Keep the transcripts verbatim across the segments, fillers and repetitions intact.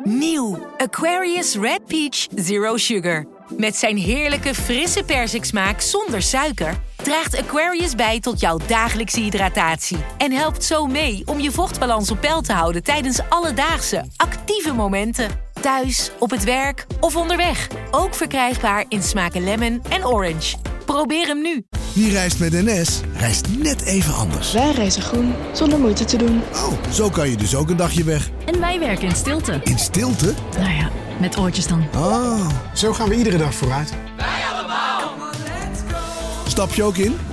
Nieuw Aquarius Red Peach Zero Sugar. Met zijn heerlijke frisse persiksmaak zonder suiker draagt Aquarius bij tot jouw dagelijkse hydratatie. En helpt zo mee om je vochtbalans op peil te houden tijdens alledaagse, actieve momenten. Thuis, op het werk of onderweg. Ook verkrijgbaar in smaken lemon en orange. Probeer hem nu. Wie reist met N S, reist net even anders. Wij reizen groen, zonder moeite te doen. Oh, zo kan je dus ook een dagje weg. En wij werken in stilte. In stilte? Nou ja, met oortjes dan. Oh. Zo gaan we iedere dag vooruit. Wij allemaal. Stap je ook in?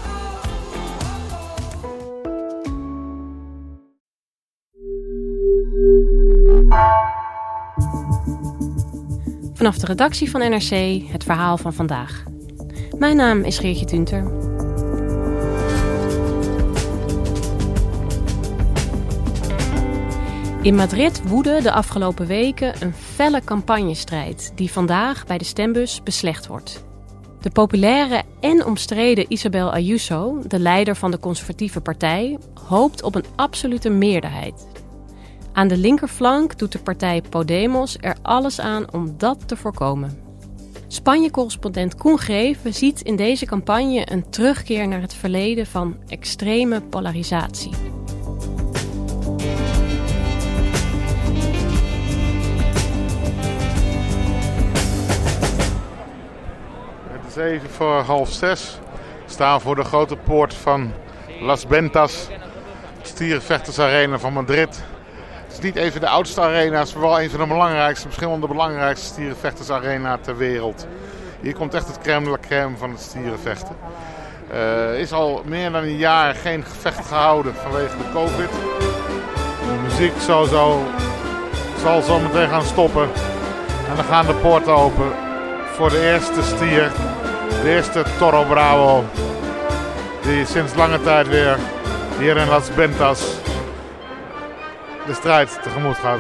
Vanaf de redactie van N R C het verhaal van vandaag. Mijn naam is Geertje Tunter. In Madrid woedde de afgelopen weken een felle campagnestrijd die vandaag bij de stembus beslecht wordt. De populaire en omstreden Isabel Ayuso, de leider van de conservatieve partij, hoopt op een absolute meerderheid. Aan de linkerflank doet de partij Podemos er alles aan om dat te voorkomen. Spanje-correspondent Koen Greven ziet in deze campagne een terugkeer naar het verleden van extreme polarisatie. Het is even voor half zes. We staan voor de grote poort van Las Ventas, stierenvechtersarena van Madrid. Het is niet even de oudste arena, het is wel een van de belangrijkste, misschien wel de belangrijkste stierenvechtersarena ter wereld. Hier komt echt het crème de la crème van het stierenvechten. Er uh, is al meer dan een jaar geen gevecht gehouden vanwege de COVID. De muziek zal zo, zal zo meteen gaan stoppen. En dan gaan de poorten open voor de eerste stier, de eerste Toro Bravo. Die sinds lange tijd weer hier in Las Ventas de strijd tegemoet gaat.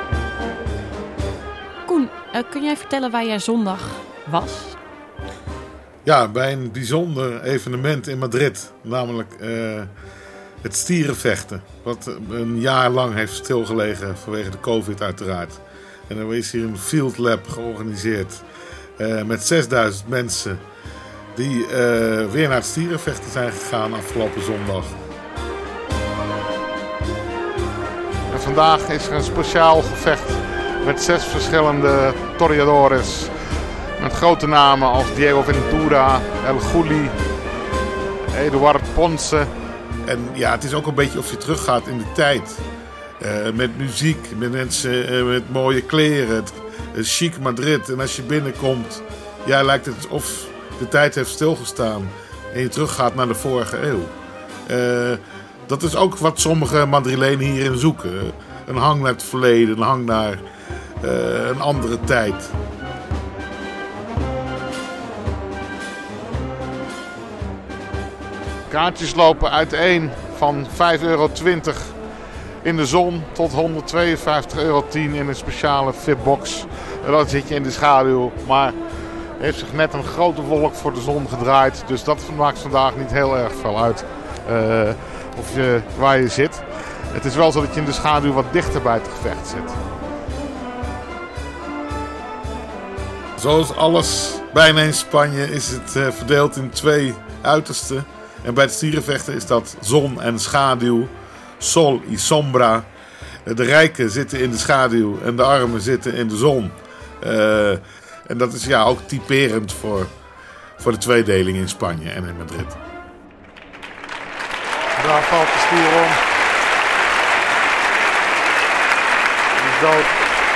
Koen, uh, kun jij vertellen waar jij zondag was? Ja, bij een bijzonder evenement in Madrid. Namelijk uh, het stierenvechten. Wat een jaar lang heeft stilgelegen vanwege de COVID uiteraard. En er is hier een field lab georganiseerd. Uh, met zesduizend mensen. Die uh, weer naar het stierenvechten zijn gegaan afgelopen zondag. En vandaag is er een speciaal gevecht met zes verschillende toreadores. Met grote namen als Diego Ventura, El Gulli, Eduard Ponce. En ja, het is ook een beetje of je teruggaat in de tijd. Uh, met muziek, met mensen uh, met mooie kleren. Het, het chic Madrid. En als je binnenkomt, ja, lijkt het of de tijd heeft stilgestaan. En je teruggaat naar de vorige eeuw. Uh, dat is ook wat sommige Madrilenen hierin zoeken. Een hang naar het verleden, een hang naar uh, een andere tijd. Kaartjes lopen uiteen van vijf euro twintig in de zon tot honderdtweeënvijftig euro tien in een speciale V I P-box. En dan zit je in de schaduw, maar heeft zich net een grote wolk voor de zon gedraaid. Dus dat maakt vandaag niet heel erg veel uit uh, of je, waar je zit. Het is wel zo dat je in de schaduw wat dichter bij het gevecht zit. Zoals alles bijna in Spanje is het uh, verdeeld in twee uitersten. En bij het stierenvechten is dat zon en schaduw, sol y sombra. De rijken zitten in de schaduw en de armen zitten in de zon. Uh, en dat is ja ook typerend voor, voor de tweedeling in Spanje en in Madrid. Daar valt de stier om. Die is dood.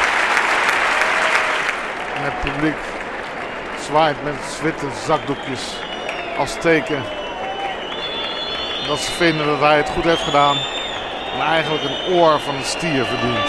En het publiek zwaait met witte zakdoekjes als teken dat ze vinden dat hij het goed heeft gedaan en eigenlijk een oor van de stier verdient.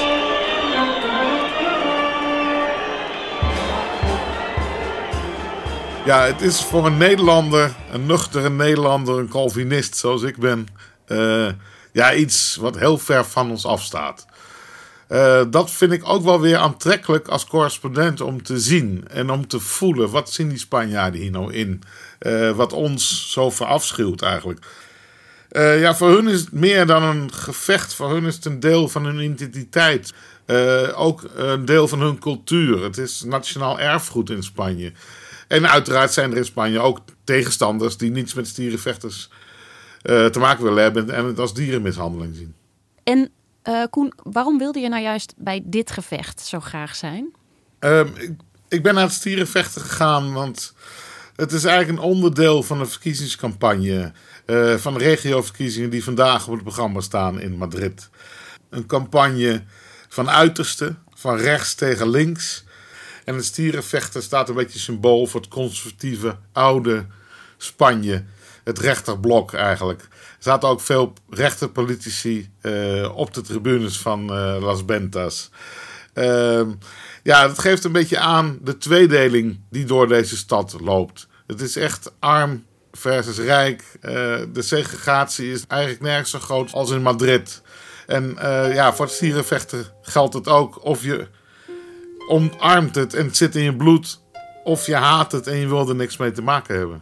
Ja, het is voor een Nederlander, een nuchtere Nederlander, een Calvinist zoals ik ben, uh, ja, iets wat heel ver van ons afstaat. Uh, dat vind ik ook wel weer aantrekkelijk als correspondent om te zien en om te voelen. Wat zien die Spanjaarden hier nou in? Uh, wat ons zo verafschuwt eigenlijk. Uh, ja, voor hun is het meer dan een gevecht. Voor hun is het een deel van hun identiteit. uh, ook een deel van hun cultuur. Het is nationaal erfgoed in Spanje. En uiteraard zijn er in Spanje ook tegenstanders die niets met stierenvechters uh, te maken willen hebben en het als dierenmishandeling zien. En uh, Koen, waarom wilde je nou juist bij dit gevecht zo graag zijn? Uh, ik, ik ben naar het stierenvechten gegaan, want het is eigenlijk een onderdeel van de verkiezingscampagne uh, van de regioverkiezingen die vandaag op het programma staan in Madrid. Een campagne van uitersten, van rechts tegen links. En het stierenvechten staat een beetje symbool voor het conservatieve oude Spanje. Het rechterblok eigenlijk. Er zaten ook veel rechterpolitici uh, op de tribunes van uh, Las Ventas. Uh, ja, dat geeft een beetje aan de tweedeling die door deze stad loopt. Het is echt arm versus rijk. Uh, de segregatie is eigenlijk nergens zo groot als in Madrid. En uh, ja, voor het stierenvechten geldt het ook. Of je omarmt het en het zit in je bloed, of je haat het en je wil er niks mee te maken hebben.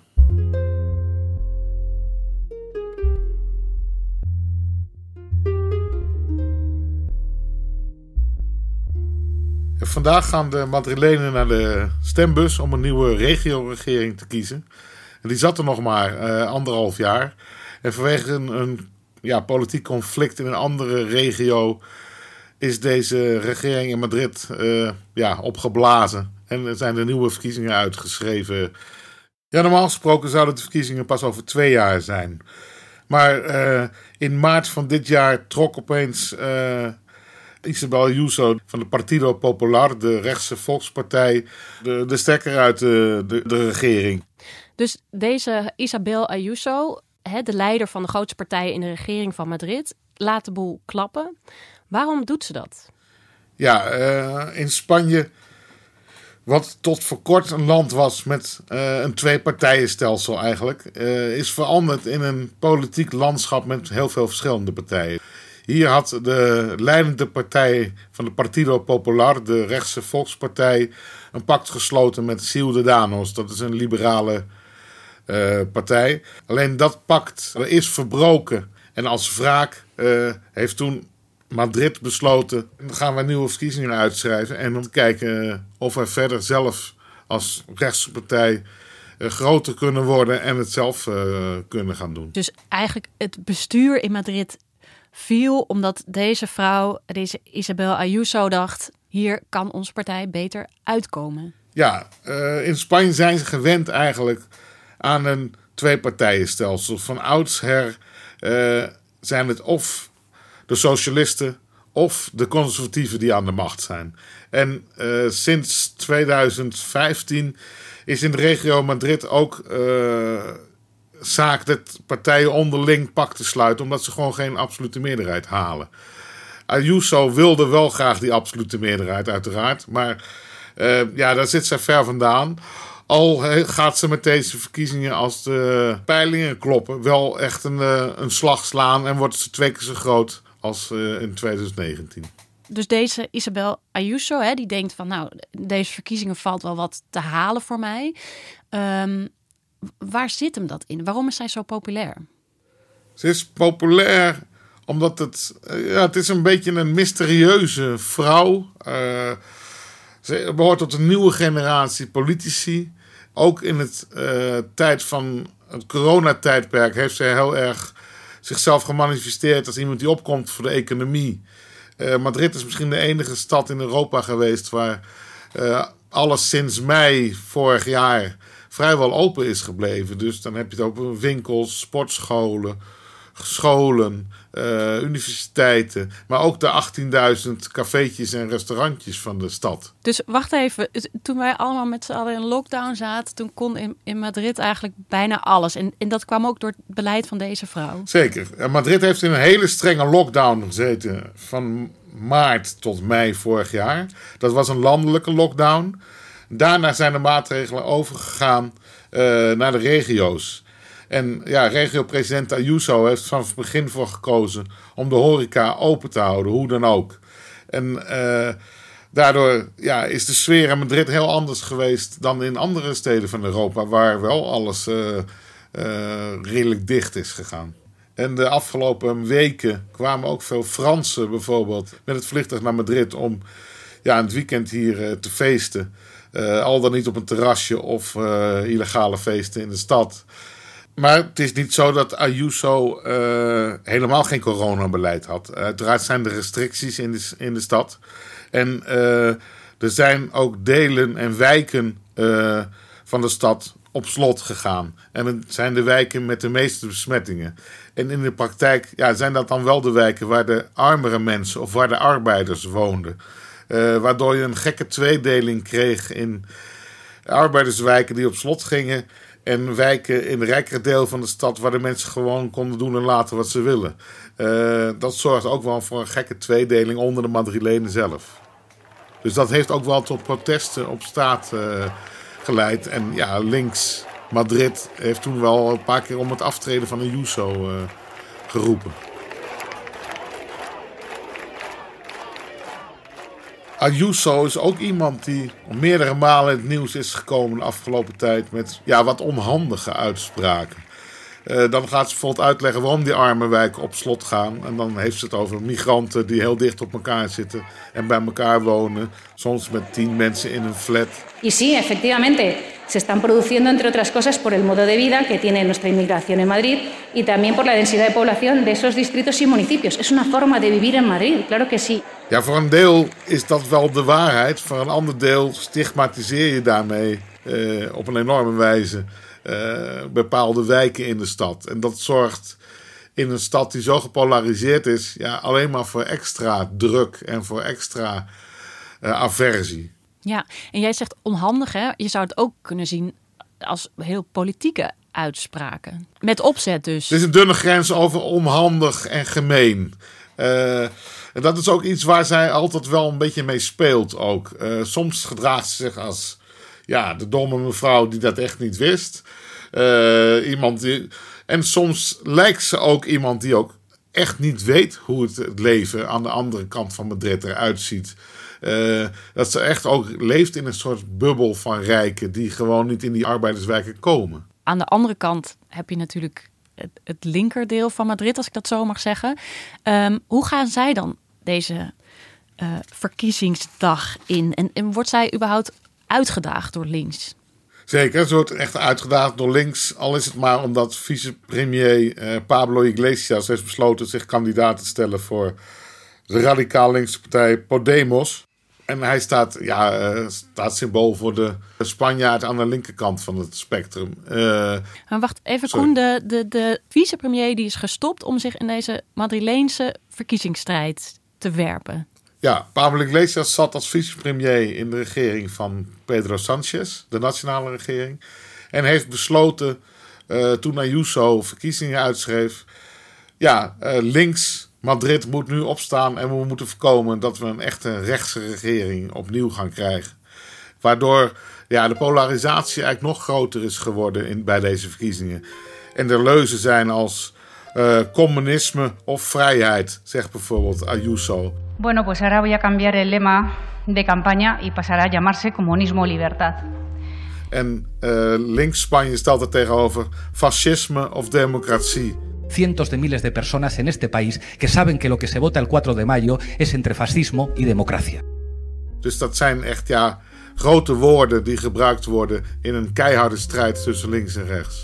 En vandaag gaan de Madrilenen naar de stembus om een nieuwe regioregering te kiezen. En die zat er nog maar uh, anderhalf jaar. En vanwege een, een ja, politiek conflict in een andere regio is deze regering in Madrid uh, ja, opgeblazen. En er zijn de nieuwe verkiezingen uitgeschreven. Ja, normaal gesproken zouden de verkiezingen pas over twee jaar zijn. Maar uh, in maart van dit jaar trok opeens uh, Isabel Ayuso van de Partido Popular, de rechtse volkspartij, de, de stekker uit de, de, de regering. Dus deze Isabel Ayuso, hè, de leider van de grootste partij in de regering van Madrid, laat de boel klappen. Waarom doet ze dat? Ja, uh, in Spanje, wat tot voor kort een land was met uh, een tweepartijenstelsel eigenlijk, uh, is veranderd in een politiek landschap met heel veel verschillende partijen. Hier had de leidende partij van de Partido Popular, de rechtse volkspartij, een pact gesloten met Ciudadanos. Dat is een liberale uh, partij. Alleen dat pact is verbroken. En als wraak uh, heeft toen Madrid besloten, dan gaan we nieuwe verkiezingen uitschrijven en om te kijken of we verder zelf als rechtse partij uh, groter kunnen worden en het zelf uh, kunnen gaan doen. Dus eigenlijk het bestuur in Madrid viel omdat deze vrouw, deze Isabel Ayuso, dacht, hier kan onze partij beter uitkomen. Ja, uh, in Spanje zijn ze gewend eigenlijk aan een tweepartijenstelsel. Van oudsher uh, zijn het of de socialisten of de conservatieven die aan de macht zijn. En uh, sinds twintig vijftien is in de regio Madrid ook uh, zaak dat partijen onderling pakten sluiten, omdat ze gewoon geen absolute meerderheid halen. Ayuso wilde wel graag die absolute meerderheid uiteraard, maar uh, ja, daar zit zij ver vandaan. Al gaat ze met deze verkiezingen, als de peilingen kloppen, wel echt een, een slag slaan en wordt ze twee keer zo groot als uh, in twintig negentien. Dus deze Isabel Ayuso, hè, die denkt van, nou, deze verkiezingen valt wel wat te halen voor mij. Um, waar zit hem dat in? Waarom is zij zo populair? Ze is populair omdat het, uh, ja, het is een beetje een mysterieuze vrouw. Uh, ze behoort tot een nieuwe generatie politici. Ook in het uh, tijd van het coronatijdperk heeft zij heel erg zichzelf gemanifesteerd als iemand die opkomt voor de economie. Uh, Madrid is misschien de enige stad in Europa geweest waar uh, alles sinds mei vorig jaar vrijwel open is gebleven. Dus dan heb je het over winkels, sportscholen, scholen, uh, universiteiten, maar ook de achttienduizend cafeetjes en restaurantjes van de stad. Dus wacht even, toen wij allemaal met z'n allen in lockdown zaten, toen kon in, in Madrid eigenlijk bijna alles. En, en dat kwam ook door het beleid van deze vrouw. Zeker. Madrid heeft in een hele strenge lockdown gezeten van maart tot mei vorig jaar. Dat was een landelijke lockdown. Daarna zijn de maatregelen overgegaan uh, naar de regio's. En ja, regio-president Ayuso heeft vanaf het begin voor gekozen om de horeca open te houden, hoe dan ook. En uh, daardoor ja, is de sfeer in Madrid heel anders geweest dan in andere steden van Europa, waar wel alles uh, uh, redelijk dicht is gegaan. En de afgelopen weken kwamen ook veel Fransen bijvoorbeeld met het vliegtuig naar Madrid om ja, in het weekend hier uh, te feesten. Uh, al dan niet op een terrasje of uh, illegale feesten in de stad. Maar het is niet zo dat Ayuso uh, helemaal geen coronabeleid had. Uiteraard zijn er restricties in de, in de stad. En uh, er zijn ook delen en wijken uh, van de stad op slot gegaan. En het zijn de wijken met de meeste besmettingen. En in de praktijk ja, zijn dat dan wel de wijken waar de armere mensen of waar de arbeiders woonden. Uh, waardoor je een gekke tweedeling kreeg in arbeiderswijken die op slot gingen en wijken in het rijkere deel van de stad waar de mensen gewoon konden doen en laten wat ze willen. Uh, dat zorgt ook wel voor een gekke tweedeling onder de Madrilenen zelf. Dus dat heeft ook wel tot protesten op straat uh, geleid. En ja, links Madrid heeft toen wel een paar keer om het aftreden van Ayuso uh, geroepen. Ayuso is ook iemand die meerdere malen in het nieuws is gekomen de afgelopen tijd met ja, wat onhandige uitspraken. Uh, dan gaat ze bijvoorbeeld uitleggen waarom die arme wijken op slot gaan. En dan heeft ze het over migranten die heel dicht op elkaar zitten en bij elkaar wonen. Soms met tien mensen in een flat. Y sí, efectivamente, se están produciendo entre otras cosas por el modo de vida que tiene nuestra inmigración en Madrid y también por la densidad de población de esos distritos y municipios. Es una forma de vivir en Madrid, claro que sí. Ja, voor een deel is dat wel de waarheid. Voor een ander deel stigmatiseer je daarmee uh, op een enorme wijze uh, bepaalde wijken in de stad. En dat zorgt in een stad die zo gepolariseerd is, ja, alleen maar voor extra druk en voor extra uh, aversie. Ja, en jij zegt onhandig, hè? Je zou het ook kunnen zien als heel politieke uitspraken. Met opzet dus. Er is een dunne grens over onhandig en gemeen. Uh, en dat is ook iets waar zij altijd wel een beetje mee speelt ook. Uh, soms gedraagt ze zich als ja, de domme mevrouw die dat echt niet wist. Uh, iemand die, en soms lijkt ze ook iemand die ook echt niet weet hoe het, het leven aan de andere kant van Madrid eruit ziet. Uh, dat ze echt ook leeft in een soort bubbel van rijken die gewoon niet in die arbeiderswijken komen. Aan de andere kant heb je natuurlijk het, het linkerdeel van Madrid, als ik dat zo mag zeggen. Um, hoe gaan zij dan deze uh, verkiezingsdag in? En, en wordt zij überhaupt uitgedaagd door links? Zeker, ze wordt echt uitgedaagd door links. Al is het maar omdat vicepremier uh, Pablo Iglesias heeft besloten zich kandidaat te stellen voor de radicaal linkse partij Podemos. En hij staat, ja, uh, staat symbool voor de Spanjaard aan de linkerkant van het spectrum. Uh, maar wacht even, sorry. Koen, de, de, de vicepremier die is gestopt om zich in deze Madrileense verkiezingsstrijd te werpen. Ja, Pablo Iglesias zat als vicepremier in de regering van Pedro Sánchez, de nationale regering. En heeft besloten, uh, toen Ayuso verkiezingen uitschreef, ja, uh, links Madrid moet nu opstaan en we moeten voorkomen dat we een echte rechtse regering opnieuw gaan krijgen. Waardoor ja, de polarisatie eigenlijk nog groter is geworden in, bij deze verkiezingen. En er leuzen zijn als uh, communisme of vrijheid, zegt bijvoorbeeld Ayuso. Bueno, pues ahora voy a cambiar el lema de campaña y pasará a llamarse comunismo libertad. En uh, links Spanje stelt er tegenover fascisme of democratie. Cientos de miles de personas en este país que saben que lo que se vota el cuatro de mayo es entre fascismo y democracia. Dus dat zijn echt ja, grote woorden die gebruikt worden in een keiharde strijd tussen links en rechts.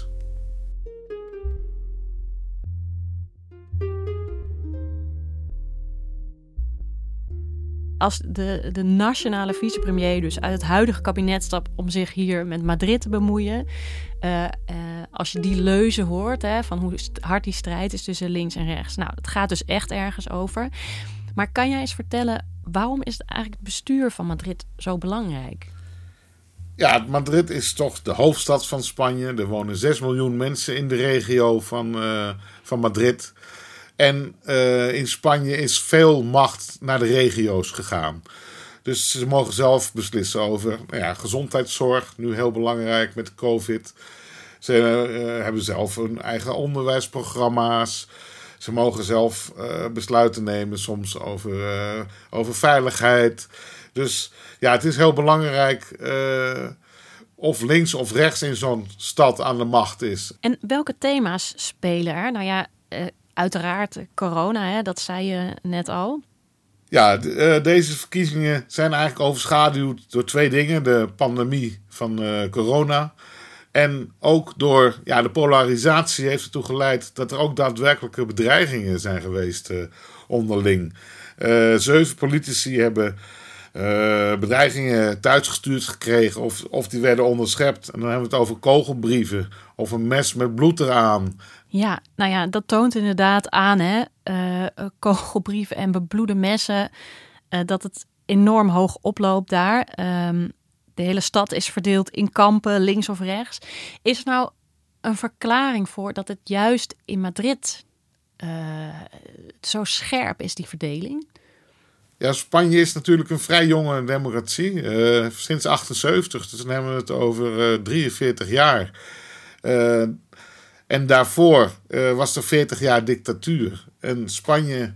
Als de, de nationale vicepremier dus uit het huidige kabinet stapt om zich hier met Madrid te bemoeien. Uh, uh, als je die leuzen hoort, hè, van hoe hard die strijd is tussen links en rechts. Nou, het gaat dus echt ergens over. Maar kan jij eens vertellen, waarom is eigenlijk het bestuur van Madrid zo belangrijk? Ja, Madrid is toch de hoofdstad van Spanje. Er wonen zes miljoen mensen in de regio van, uh, van Madrid. En uh, in Spanje is veel macht naar de regio's gegaan. Dus ze mogen zelf beslissen over nou ja, gezondheidszorg, nu heel belangrijk met de COVID. Ze uh, hebben zelf hun eigen onderwijsprogramma's. Ze mogen zelf uh, besluiten nemen soms over, uh, over veiligheid. Dus ja, het is heel belangrijk uh, of links of rechts in zo'n stad aan de macht is. En welke thema's spelen er? Nou ja... Uh... uiteraard corona, hè, dat zei je net al. Ja, de, uh, deze verkiezingen zijn eigenlijk overschaduwd door twee dingen. De pandemie van uh, corona. En ook door ja, de polarisatie heeft ertoe geleid dat er ook daadwerkelijke bedreigingen zijn geweest uh, onderling. Uh, zeven politici hebben uh, bedreigingen thuisgestuurd gekregen of, of die werden onderschept. En dan hebben we het over kogelbrieven of een mes met bloed eraan. Ja, nou ja, dat toont inderdaad aan, hè, uh, kogelbrieven en bebloede messen, uh, dat het enorm hoog oploopt daar. Um, de hele stad is verdeeld in kampen, links of rechts. Is er nou een verklaring voor dat het juist in Madrid uh, zo scherp is, die verdeling? Ja, Spanje is natuurlijk een vrij jonge democratie. Uh, sinds achtenzeventig, dus dan hebben we het over uh, drieënveertig jaar. Uh, en daarvoor uh, was er veertig jaar dictatuur. En Spanje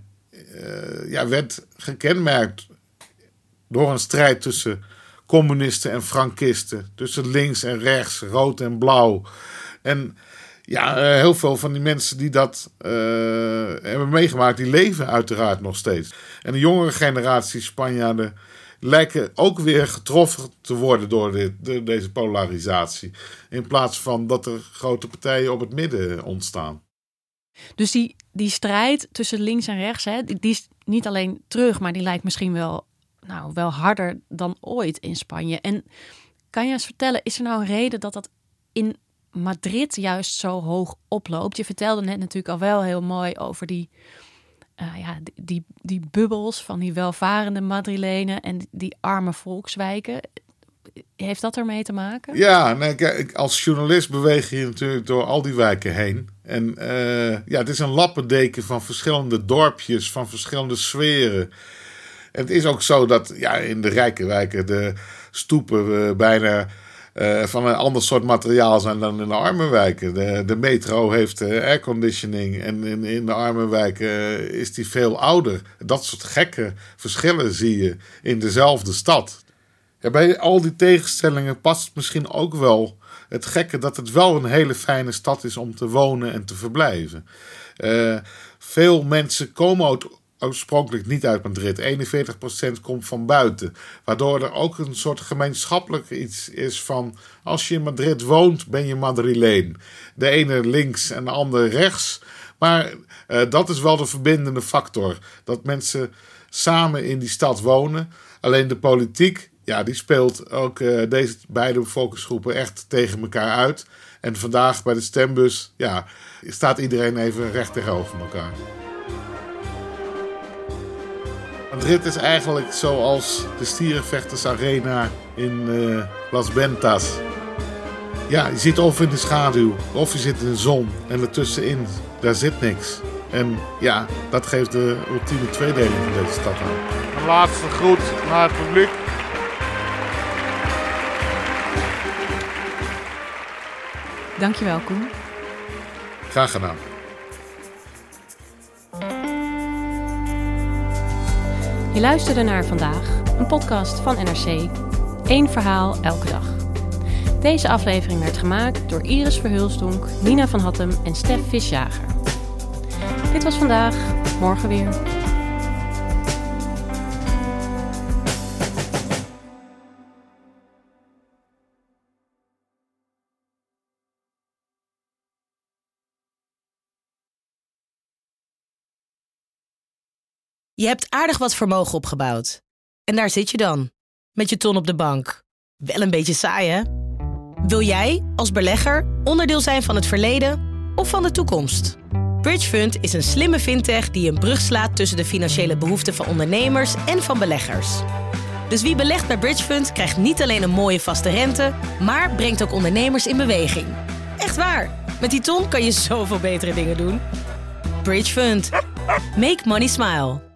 uh, ja, werd gekenmerkt door een strijd tussen communisten en frankisten. Tussen links en rechts, rood en blauw. En ja, uh, heel veel van die mensen die dat uh, hebben meegemaakt, die leven uiteraard nog steeds. En de jongere generatie Spanjaarden lijken ook weer getroffen te worden door dit, de, deze polarisatie. In plaats van dat er grote partijen op het midden ontstaan. Dus die, die strijd tussen links en rechts, hè, die, die is niet alleen terug, maar die lijkt misschien wel, nou, wel harder dan ooit in Spanje. En kan je eens vertellen, is er nou een reden dat dat in Madrid juist zo hoog oploopt? Je vertelde net natuurlijk al wel heel mooi over die, uh, ja, die, die, die bubbels van die welvarende Madrilenen en die, die arme volkswijken. Heeft dat ermee te maken? Ja, nee, kijk, als journalist beweeg je natuurlijk door al die wijken heen. En uh, ja, het is een lappendeken van verschillende dorpjes, van verschillende sferen. En het is ook zo dat ja, in de rijke wijken de stoepen uh, bijna uh, van een ander soort materiaal zijn dan in de arme wijken. De, de metro heeft uh, airconditioning en in, in de arme wijken uh, is die veel ouder. Dat soort gekke verschillen zie je in dezelfde stad. Ja, bij al die tegenstellingen past misschien ook wel het gekke dat het wel een hele fijne stad is om te wonen en te verblijven. Uh, veel mensen komen uit, oorspronkelijk niet uit Madrid. eenenveertig procent komt van buiten. Waardoor er ook een soort gemeenschappelijk iets is van, als je in Madrid woont, ben je Madrileen. De ene links en de andere rechts. Maar uh, dat is wel de verbindende factor. Dat mensen samen in die stad wonen. Alleen de politiek, ja, die speelt ook uh, deze beide bevolkingsgroepen echt tegen elkaar uit. En vandaag bij de stembus, ja, staat iedereen even recht tegenover elkaar. Madrid is eigenlijk zoals de Stierenvechtersarena in uh, Las Ventas. Ja, je zit of in de schaduw, of je zit in de zon. En ertussenin, daar zit niks. En ja, dat geeft de ultieme tweedeling van deze stad aan. Een laatste groet naar het publiek. Dankjewel, Koen. Graag gedaan. Je luisterde naar Vandaag, een podcast van N R C. Eén verhaal elke dag. Deze aflevering werd gemaakt door Iris Verhulsdonk, Nina van Hattem en Stef Visjager. Dit was Vandaag, morgen weer. Je hebt aardig wat vermogen opgebouwd. En daar zit je dan, met je ton op de bank. Wel een beetje saai, hè? Wil jij, als belegger, onderdeel zijn van het verleden of van de toekomst? Bridgefund is een slimme fintech die een brug slaat tussen de financiële behoeften van ondernemers en van beleggers. Dus wie belegt bij Bridgefund krijgt niet alleen een mooie vaste rente, maar brengt ook ondernemers in beweging. Echt waar, met die ton kan je zoveel betere dingen doen. Bridgefund. Make money smile.